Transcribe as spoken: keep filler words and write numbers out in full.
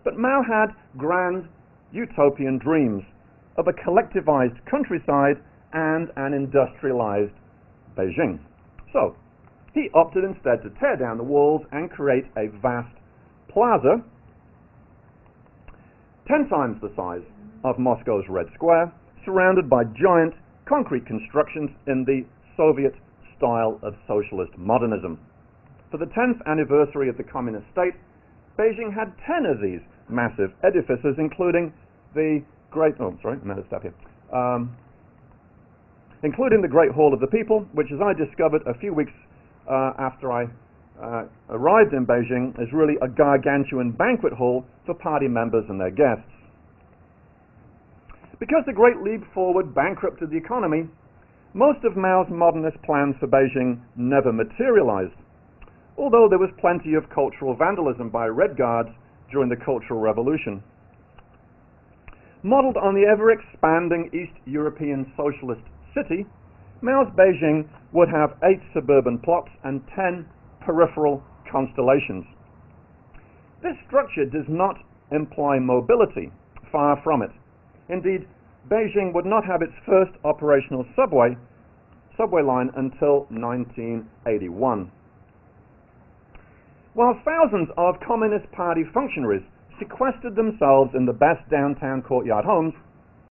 But Mao had grand utopian dreams of a collectivized countryside and an industrialized Beijing. So, he opted instead to tear down the walls and create a vast plaza, ten times the size of Moscow's Red Square, surrounded by giant concrete constructions in the Soviet style of socialist modernism. For the tenth anniversary of the communist state, Beijing had ten of these massive edifices, including the Great, oh, sorry, I'm out of step here, um, including the Great Hall of the People, which, as I discovered a few weeks uh, after I uh, arrived in Beijing, is really a gargantuan banquet hall for party members and their guests. Because the Great Leap Forward bankrupted the economy, most of Mao's modernist plans for Beijing never materialized, although there was plenty of cultural vandalism by Red Guards during the Cultural Revolution. Modeled on the ever-expanding East European socialist city, Mao's Beijing would have eight suburban plots and ten peripheral constellations. This structure does not imply mobility, far from it. Indeed, Beijing would not have its first operational subway, subway line until nineteen eighty-one. While thousands of Communist Party functionaries sequestered themselves in the best downtown courtyard homes,